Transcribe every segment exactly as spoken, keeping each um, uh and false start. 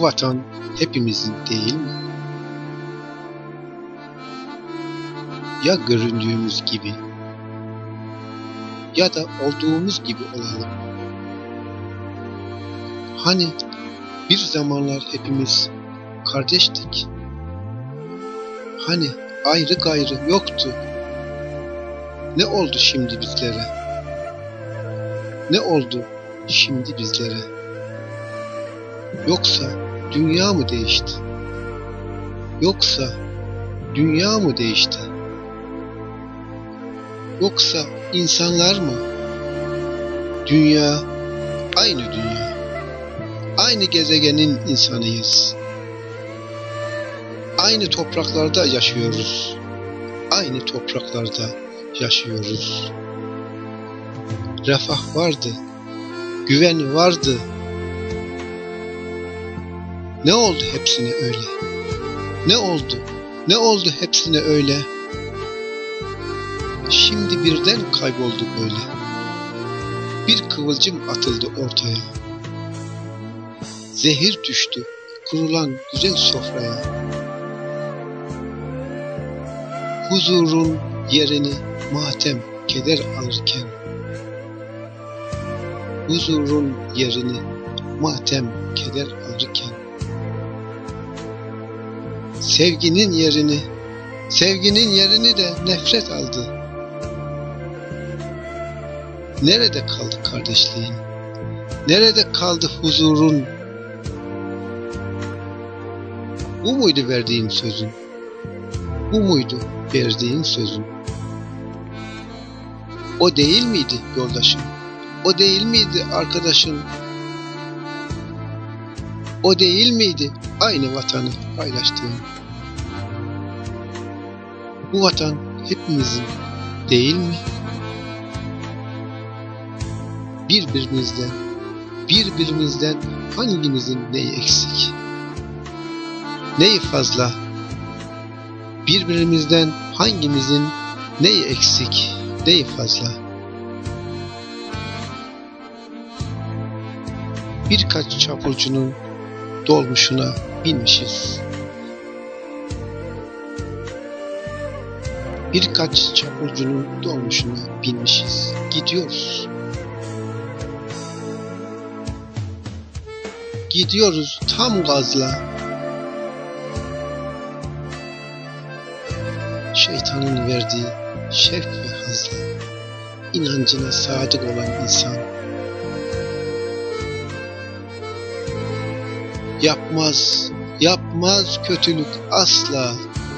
Bu vatan hepimizin değil mi? Ya göründüğümüz gibi ya da olduğumuz gibi olalım. Hani bir zamanlar hepimiz kardeştik. Hani ayrı gayrı yoktu. Ne oldu şimdi bizlere? Ne oldu şimdi bizlere? Yoksa dünya mı değişti? Yoksa dünya mı değişti? Yoksa insanlar mı? Dünya aynı dünya. Aynı gezegenin insanıyız. Aynı topraklarda yaşıyoruz. Aynı topraklarda yaşıyoruz. Refah vardı. Güven vardı. Ne oldu hepsine öyle? Ne oldu? Ne oldu hepsine öyle? Şimdi birden kayboldu böyle. Bir kıvılcım atıldı ortaya. Zehir düştü kurulan güzel sofraya. Huzurun yerini matem, keder alırken, huzurun yerini matem, keder alırken, sevginin yerini, sevginin yerini de nefret aldı. Nerede kaldı kardeşliğin? Nerede kaldı huzurun? Bu muydu verdiğin sözün? Bu muydu verdiğin sözün? O değil miydi yoldaşın? O değil miydi arkadaşın? O değil miydi aynı vatanı paylaştığın? Bu vatan hepimizin değil mi? Birbirimizden, birbirimizden hangimizin neyi eksik? Neyi fazla? Birbirimizden hangimizin neyi eksik, neyi fazla? Birkaç çapulcunun dolmuşuna binmişiz. Birkaç çapulcunun dolmuşuna binmişiz. Gidiyoruz. Gidiyoruz tam gazla. Şeytanın verdiği şevk ve hazla, inancına sadık olan insan yapmaz, yapmaz kötülük asla.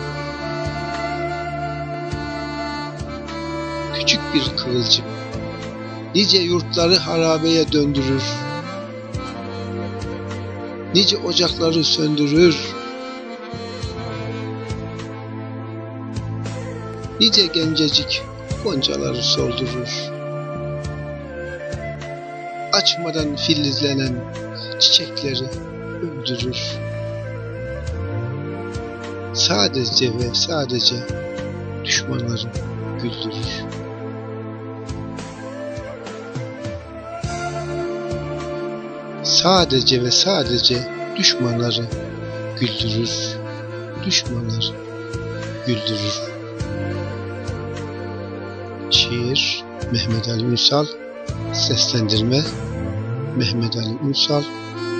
Küçük bir kıvılcım nice yurtları harabeye döndürür, nice ocakları söndürür, nice gencecik goncaları soldurur. Açmadan filizlenen çiçekleri öldürür. Sadece ve sadece düşmanları güldürür. Sadece ve sadece düşmanları güldürür. Düşmanları güldürür. Şiir Mehmet Ali Ünsal, seslendirme Mehmet Ali Ünsal,